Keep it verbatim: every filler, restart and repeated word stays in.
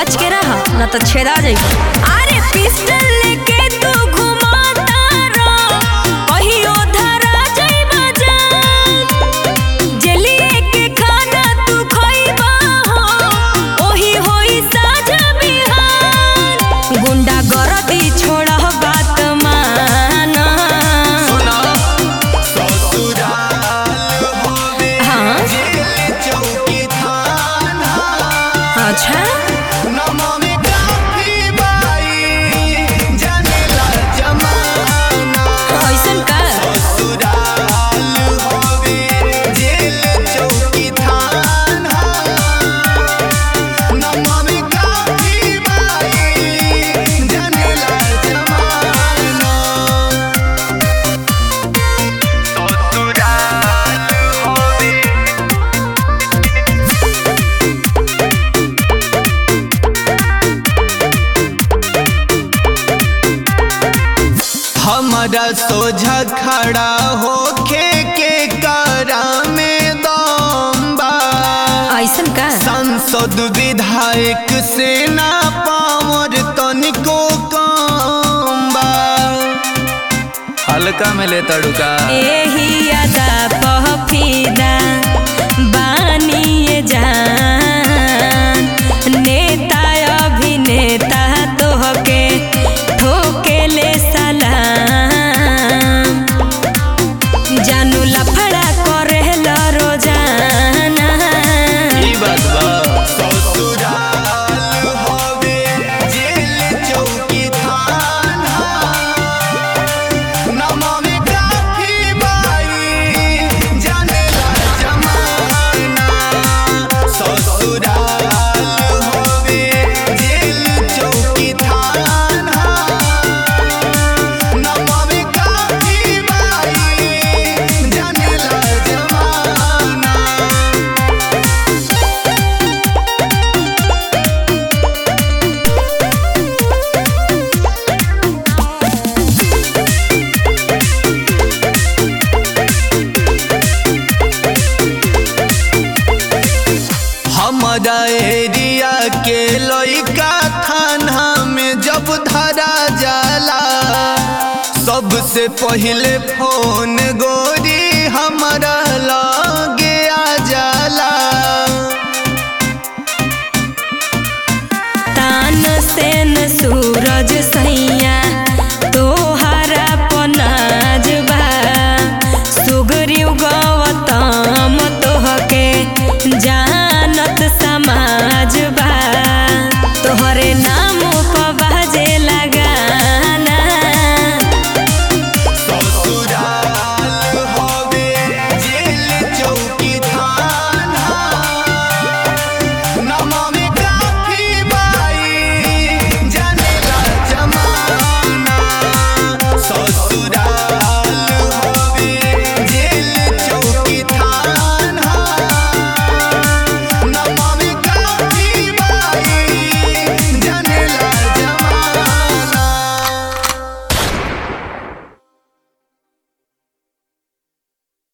बच के रहा ना तो छेदा जाइबो। अरे पिस्टल लेके तू घुमाता रो कहियो धरा जाइबा जान। जेलिए के खाना तू खइबा हो ओही होई साझ बिहान। गुंडा गर्दी छोड़ा बात माना। सुना ससुराल होवे हाँ जेल चौकी थाना। अच्छा नमामि काफी बाई जानेला जमाना। ऐसन का ससुराल होवे जेल चौकी थाना। नमामि काफी बाई जानेला जमाना। ससुराल होवे हमारा सोझा खड़ा होके के कारा में दम बा। ऐसन का सांसद विधायक से ना पावर तनिको कम बा। हल्का में ले तड़ुका एही अदा पह फिदा बानिए जान। नेता अभिनेता तोहके ठोकेले सलाम। जानू लफड़ा करेला रोजाना। ई बात बा। ससुराल होवे जेल चौकी थाना। नमामि काफी बाई जानेला जमाना। ससुराल होवे जेल चौकी थाना। नमामि काफी बाई जानेला जमाना। हमारा एरिया के लइका थाना में जब धरा जाला सबसे पहले फोन गोरी हमारा लगे आ जाला। तान सेन सूरज सही